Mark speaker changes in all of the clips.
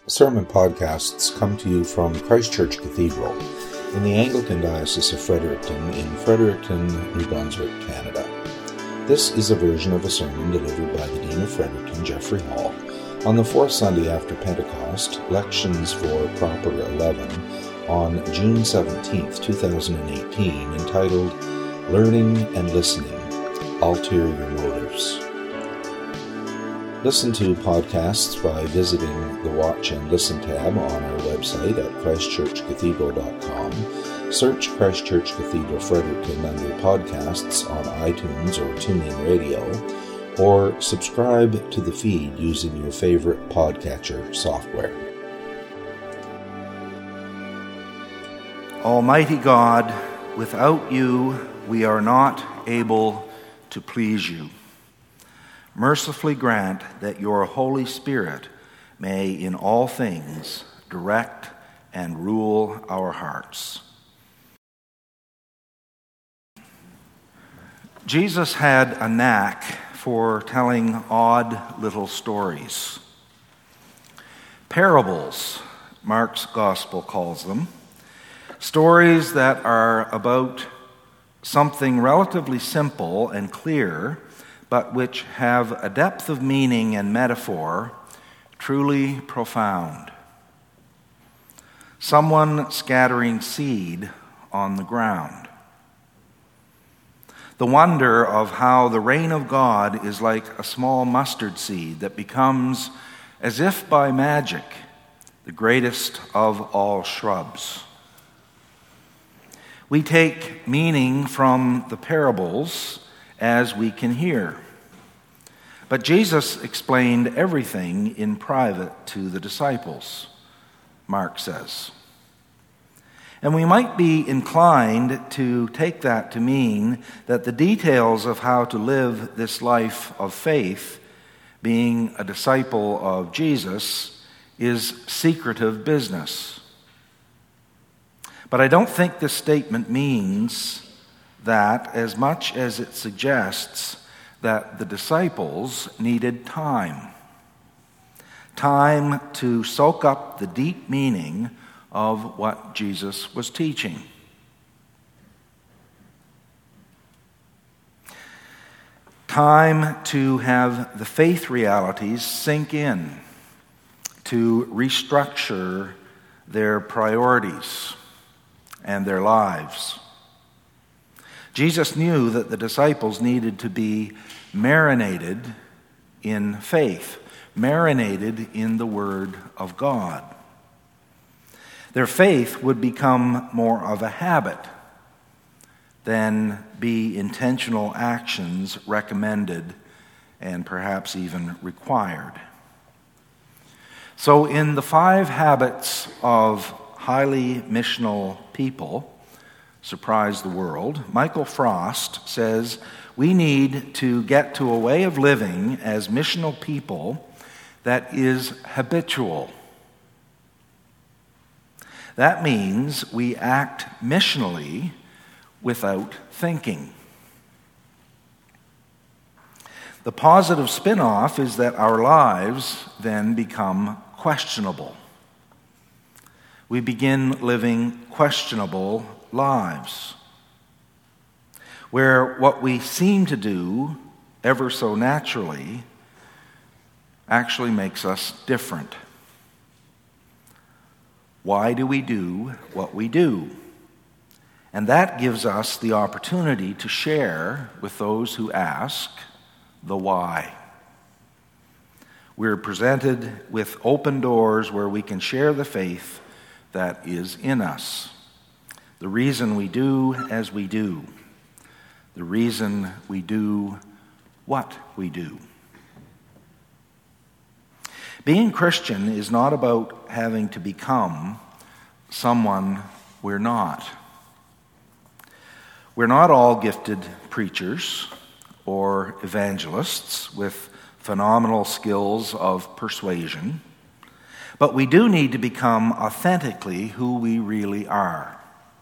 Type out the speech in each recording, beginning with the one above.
Speaker 1: Sermon podcasts come to you from Christ Church Cathedral in the Anglican Diocese of Fredericton in Fredericton, New Brunswick, Canada. This is a version of a sermon delivered by the Dean of Fredericton, Geoffrey Hall, on the fourth Sunday after Pentecost, Lections for Proper 11, on June 17, 2018, entitled Learning and Listening, Ulterior Motives. Listen to podcasts by visiting the Watch and Listen tab on our website at christchurchcathedral.com. Search Christ Church Cathedral Fredericton under podcasts on iTunes or TuneIn Radio, or subscribe to the feed using your favorite podcatcher software.
Speaker 2: Almighty God, without you we are not able to please you. Mercifully grant that your Holy Spirit may in all things direct and rule our hearts. Jesus had a knack for telling odd little stories. Parables, Mark's Gospel calls them. Stories that are about something relatively simple and clear, but which have a depth of meaning and metaphor truly profound. Someone scattering seed on the ground. The wonder of how the reign of God is like a small mustard seed that becomes, as if by magic, the greatest of all shrubs. We take meaning from the parables as we can hear. But Jesus explained everything in private to the disciples, Mark says. And we might be inclined to take that to mean that the details of how to live this life of faith, being a disciple of Jesus, is secretive business. But I don't think this statement means that as much as it suggests that the disciples needed time to soak up the deep meaning of what Jesus was teaching. Time to have the faith realities sink in, to restructure their priorities and their lives. Jesus knew that the disciples needed to be marinated in faith, marinated in the Word of God. Their faith would become more of a habit than be intentional actions recommended and perhaps even required. So in the 5 habits of highly missional people, surprise the world, Michael Frost says we need to get to a way of living as missional people that is habitual. That means we act missionally without thinking. The positive spin-off is that our lives then become questionable. We begin living questionable lives, where what we seem to do ever so naturally actually makes us different. Why do we do what we do? And that gives us the opportunity to share with those who ask the why. We're presented with open doors where we can share the faith that is in us. The reason we do as we do. The reason we do what we do. Being Christian is not about having to become someone we're not. We're not all gifted preachers or evangelists with phenomenal skills of persuasion, but we do need to become authentically who we really are.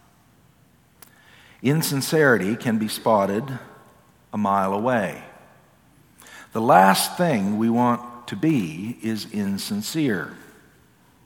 Speaker 2: Insincerity can be spotted a mile away. The last thing we want to be is insincere.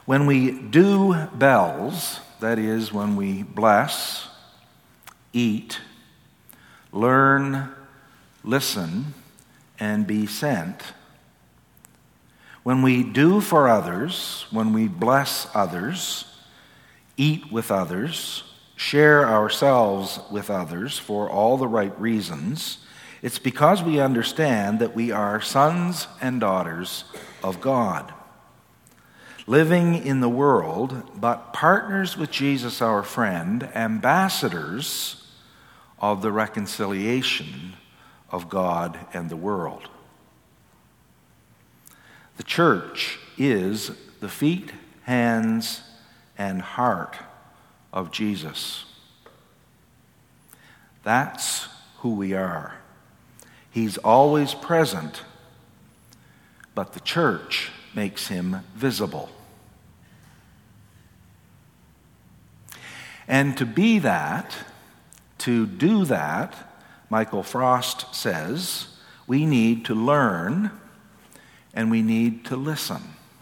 Speaker 2: When we do bells, that is, when we bless, eat, learn, listen, and be sent, when we do for others, when we bless others, eat with others, share ourselves with others for all the right reasons, it's because we understand that we are sons and daughters of God, living in the world, but partners with Jesus, our friend, ambassadors of the reconciliation of God and the world. The church is the feet, hands, and heart of Jesus. That's who we are. He's always present, but the church makes him visible. And to be that, to do that, Michael Frost says, we need to learn and we need to listen.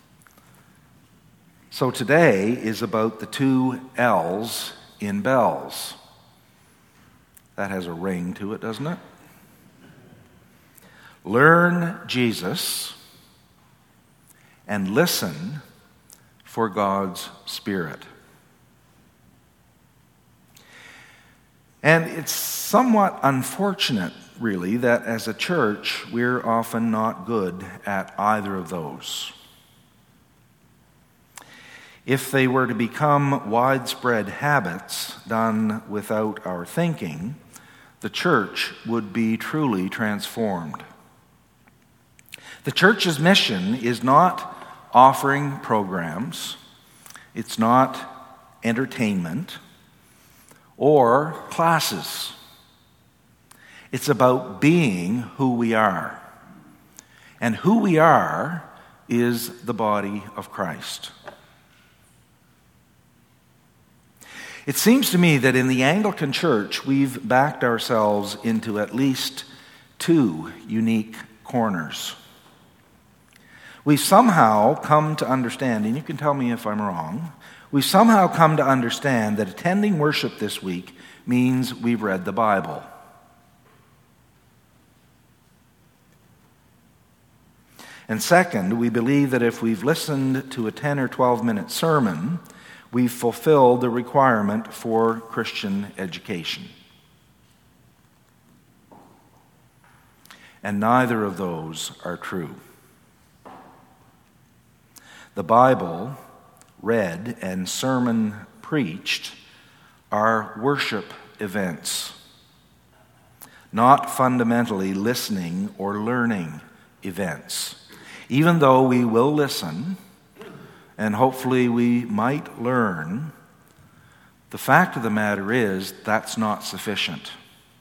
Speaker 2: So today is about the 2 L's in bells. That has a ring to it, doesn't it? Learn Jesus and listen for God's Spirit. And it's somewhat unfortunate, really, that as a church, we're often not good at either of those. If they were to become widespread habits done without our thinking, the church would be truly transformed. The church's mission is not offering programs, it's not entertainment or classes. It's about being who we are. And who we are is the body of Christ. It seems to me that in the Anglican Church, we've backed ourselves into at least 2 unique corners. We've somehow come to understand, and you can tell me if I'm wrong, we've somehow come to understand that attending worship this week means we've read the Bible. And second, we believe that if we've listened to a 10 or 12-minute sermon, we've fulfilled the requirement for Christian education. And neither of those are true. The Bible, read and sermon preached, are worship events, not fundamentally listening or learning events. Even though we will listen, and hopefully we might learn, the fact of the matter is that's not sufficient.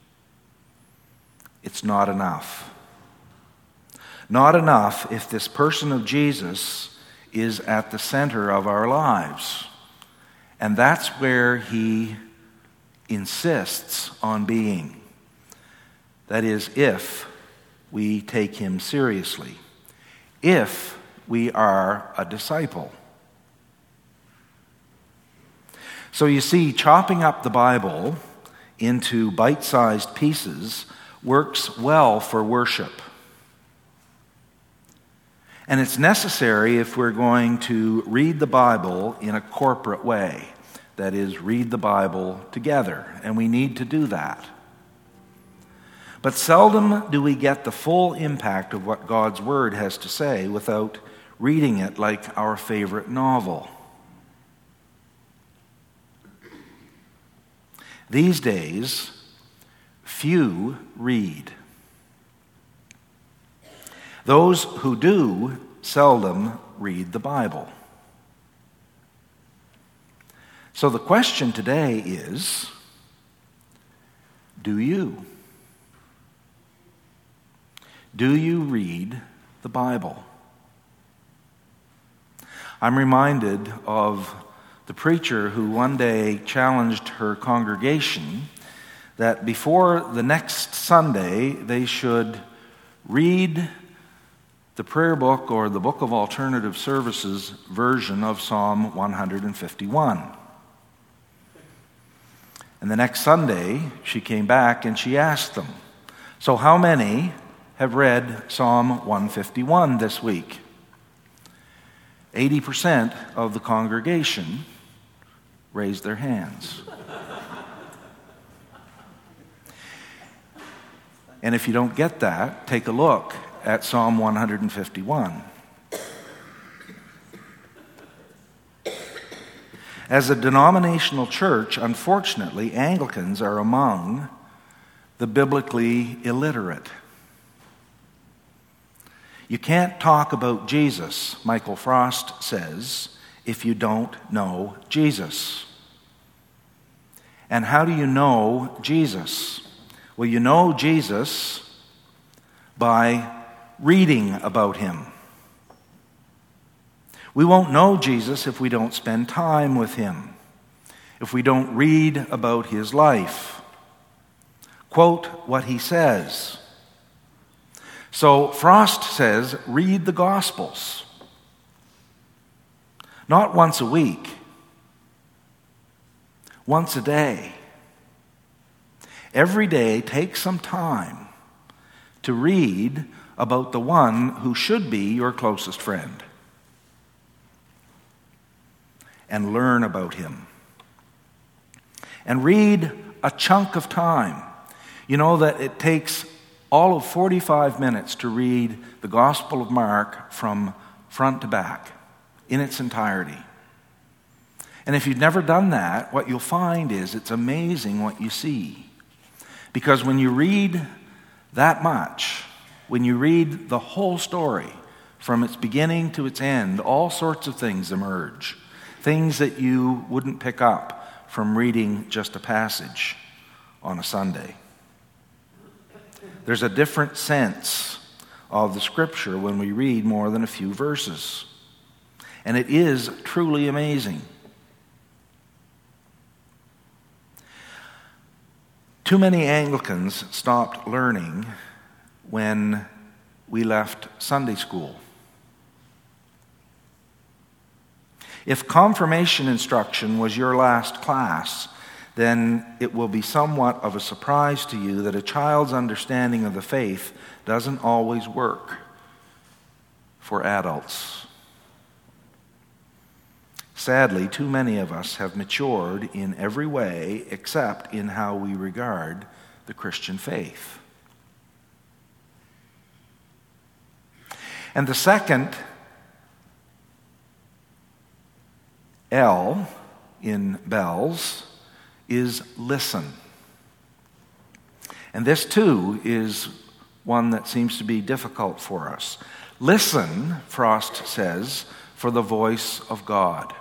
Speaker 2: It's not enough. Not enough if this person of Jesus is at the center of our lives. And that's where he insists on being. That is, if we take him seriously. If we are a disciple. So you see, chopping up the Bible into bite-sized pieces works well for worship. And it's necessary if we're going to read the Bible in a corporate way. That is, read the Bible together. And we need to do that. But seldom do we get the full impact of what God's Word has to say without reading it like our favorite novel. These days, few read. Those who do seldom read the Bible. So the question today is, do you? Do you read the Bible? I'm reminded of the preacher who one day challenged her congregation that before the next Sunday they should read the prayer book or the Book of Alternative Services version of Psalm 151. And the next Sunday, she came back and she asked them, "So how many have read Psalm 151 this week?" 80% of the congregation raised their hands. And if you don't get that, take a look at Psalm 151. As a denominational church, unfortunately, Anglicans are among the biblically illiterate. You can't talk about Jesus, Michael Frost says, if you don't know Jesus. And how do you know Jesus? Well, you know Jesus by reading about him. We won't know Jesus if we don't spend time with him, if we don't read about his life, quote what he says. So Frost says, read the Gospels. Not once a week, once a day. Every day, take some time to read about the one who should be your closest friend and learn about him. And read a chunk of time. You know that it takes all of 45 minutes to read the Gospel of Mark from front to back in its entirety. And if you've never done that, what you'll find is it's amazing what you see. Because when you read that much, when you read the whole story from its beginning to its end, all sorts of things emerge. Things that you wouldn't pick up from reading just a passage on a Sunday. There's a different sense of the Scripture when we read more than a few verses. And it is truly amazing. Too many Anglicans stopped learning when we left Sunday school. If confirmation instruction was your last class, then it will be somewhat of a surprise to you that a child's understanding of the faith doesn't always work for adults. Sadly, too many of us have matured in every way except in how we regard the Christian faith. And the second L in bells is listen. And this too is one that seems to be difficult for us. Listen, Frost says, for the voice of God.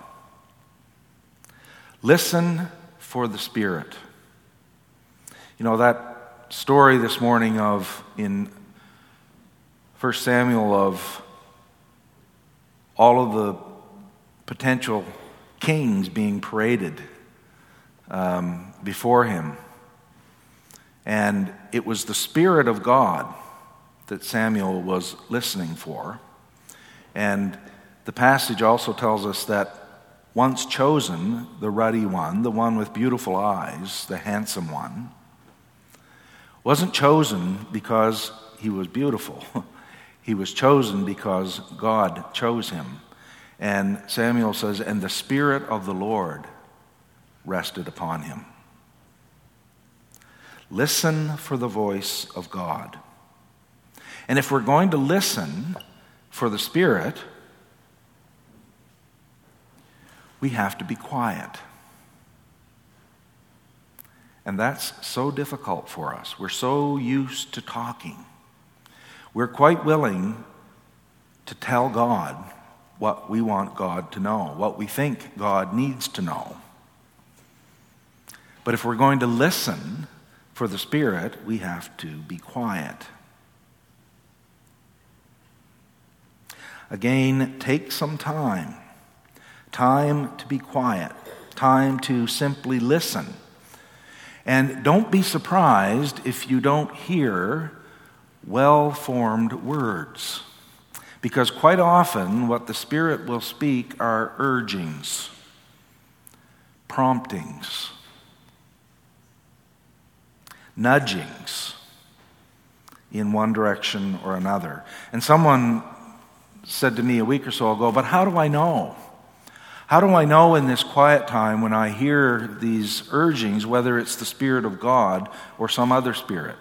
Speaker 2: Listen for the Spirit. You know, that story this morning of, in 1 Samuel, of all of the potential kings being paraded before him. And it was the Spirit of God that Samuel was listening for. And the passage also tells us that once chosen, the ruddy one, the one with beautiful eyes, the handsome one, wasn't chosen because he was beautiful. He was chosen because God chose him. And Samuel says, and the Spirit of the Lord rested upon him. Listen for the voice of God. And if we're going to listen for the Spirit, we have to be quiet. And that's so difficult for us. We're so used to talking. We're quite willing to tell God what we want God to know, what we think God needs to know. But if we're going to listen for the Spirit, we have to be quiet. Again, take some time. Time to be quiet. Time to simply listen. And don't be surprised if you don't hear well-formed words. Because quite often what the Spirit will speak are urgings, promptings, nudgings in one direction or another. And someone said to me a week or so ago, but how do I know? How do I know in this quiet time when I hear these urgings whether it's the Spirit of God or some other spirit?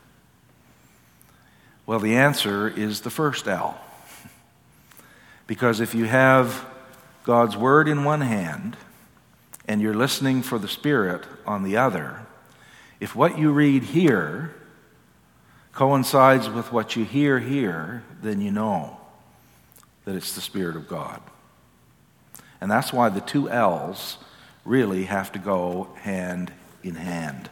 Speaker 2: Well, the answer is the first L. Because if you have God's Word in one hand and you're listening for the Spirit on the other, if what you read here coincides with what you hear here, then you know that it's the Spirit of God. And that's why the two L's really have to go hand in hand.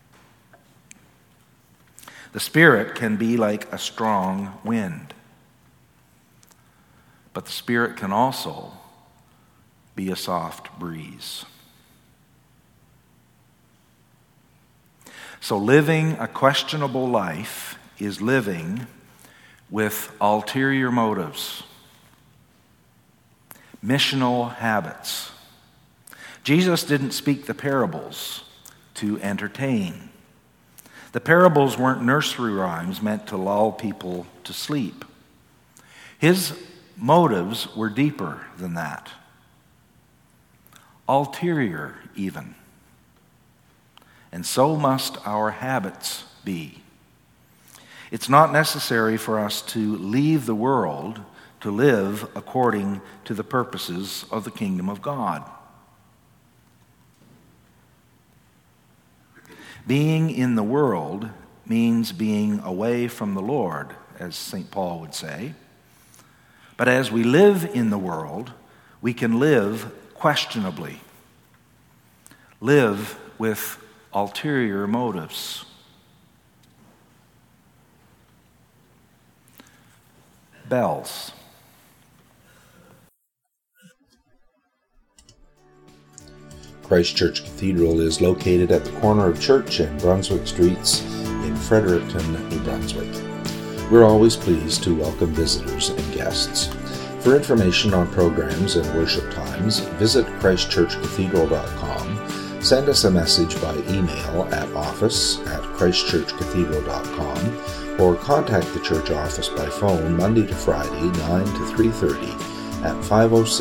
Speaker 2: The Spirit can be like a strong wind, but the Spirit can also be a soft breeze. So living a questionable life is living with ulterior motives, missional habits. Jesus didn't speak the parables to entertain. The parables weren't nursery rhymes meant to lull people to sleep. His motives were deeper than that, ulterior even. And so must our habits be. It's not necessary for us to leave the world to live according to the purposes of the kingdom of God. Being in the world means being away from the Lord, as St. Paul would say. But as we live in the world, we can live questionably, live with ulterior motives. Bells.
Speaker 1: Christ Church Cathedral is located at the corner of Church and Brunswick Streets in Fredericton, New Brunswick. We're always pleased to welcome visitors and guests. For information on programs and worship times, visit christchurchcathedral.com, send us a message by email at office@christchurchcathedral.com, or contact the church office by phone Monday to Friday, 9 to 3:30 at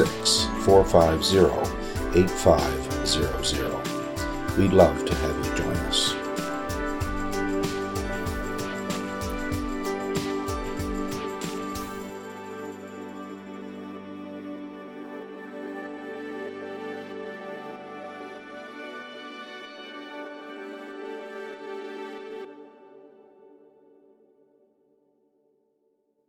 Speaker 1: 506-450-8500. We'd love to have you join